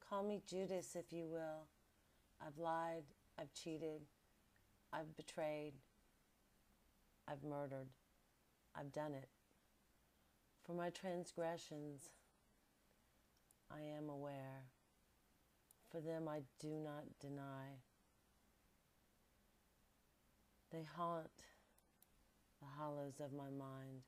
Call me Judas if you will. I've lied, I've cheated, I've betrayed, I've murdered. I've done it. For my transgressions, I am aware. For them I do not deny. They haunt the hollows of my mind.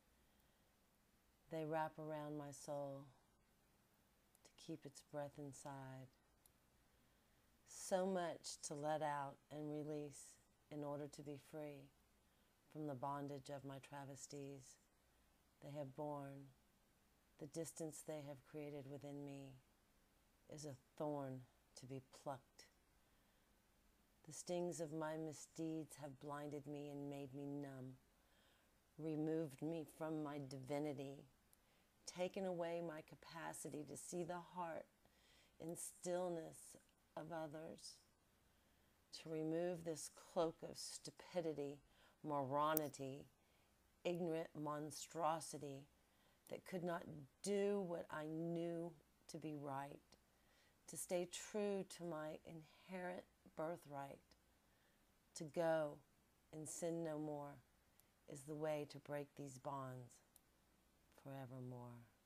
They wrap around my soul to keep its breath inside. So much to let out and release in order to be free from the bondage of my travesties they have borne. The distance they have created within me is a thorn to be plucked. The stings of my misdeeds have blinded me and made me numb, removed me from my divinity, taken away my capacity to see the heart and stillness of others, to remove this cloak of stupidity, morality, ignorant monstrosity that could not do what I knew to be right, to stay true to my inherent birthright. To go and sin no more is the way to break these bonds forevermore.